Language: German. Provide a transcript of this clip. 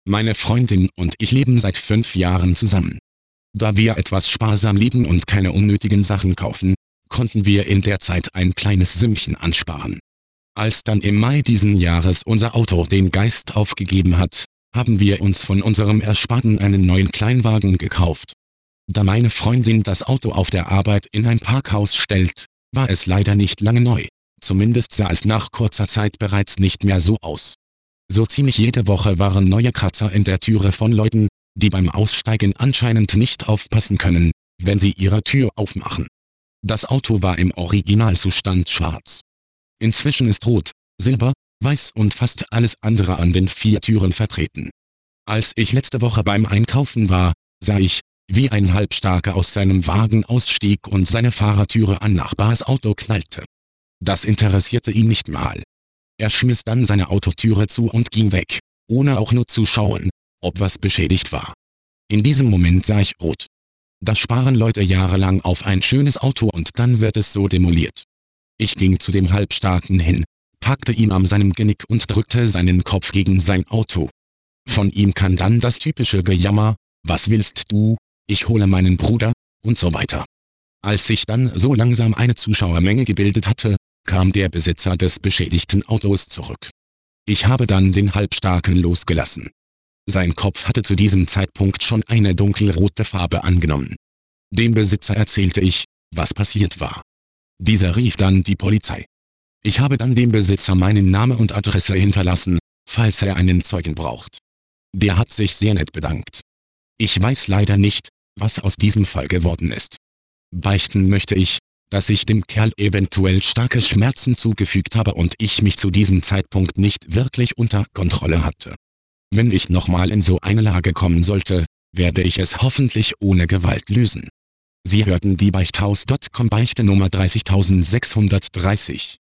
Meine Freundin und ich leben seit 5 Jahren zusammen. Da wir etwas sparsam leben und keine unnötigen Sachen kaufen, konnten wir in der Zeit ein kleines Sümmchen ansparen. Als dann im Mai diesen Jahres unser Auto den Geist aufgegeben hat, haben wir uns von unserem Ersparten einen neuen Kleinwagen gekauft. Da meine Freundin das Auto auf der Arbeit in ein Parkhaus stellt, war es leider nicht lange neu. Zumindest sah es nach kurzer Zeit bereits nicht mehr so aus. So ziemlich jede Woche waren neue Kratzer in der Türe von Leuten, die beim Aussteigen anscheinend nicht aufpassen können, wenn sie ihre Tür aufmachen. Das Auto war im Originalzustand schwarz. Inzwischen ist rot, silber, weiß und fast alles andere an den 4 Türen vertreten. Als ich letzte Woche beim Einkaufen war, sah ich, wie ein Halbstarker aus seinem Wagen ausstieg und seine Fahrertüre an Nachbars Auto knallte. Das interessierte ihn nicht mal. Er schmiss dann seine Autotüre zu und ging weg, ohne auch nur zu schauen, ob was beschädigt war. In diesem Moment sah ich rot. Da sparen Leute jahrelang auf ein schönes Auto und dann wird es so demoliert. Ich ging zu dem Halbstarken hin, packte ihn an seinem Genick und drückte seinen Kopf gegen sein Auto. Von ihm kam dann das typische Gejammer: Was willst du, ich hole meinen Bruder, und so weiter. Als sich dann so langsam eine Zuschauermenge gebildet hatte, kam der Besitzer des beschädigten Autos zurück. Ich habe dann den Halbstarken losgelassen. Sein Kopf hatte zu diesem Zeitpunkt schon eine dunkelrote Farbe angenommen. Dem Besitzer erzählte ich, was passiert war. Dieser rief dann die Polizei. Ich habe dann dem Besitzer meinen Namen und Adresse hinterlassen, falls er einen Zeugen braucht. Der hat sich sehr nett bedankt. Ich weiß leider nicht, was aus diesem Fall geworden ist. Beichten möchte ich, dass ich dem Kerl eventuell starke Schmerzen zugefügt habe und ich mich zu diesem Zeitpunkt nicht wirklich unter Kontrolle hatte. Wenn ich nochmal in so eine Lage kommen sollte, werde ich es hoffentlich ohne Gewalt lösen. Sie hörten die Beichthaus.com Beichte Nummer 30630.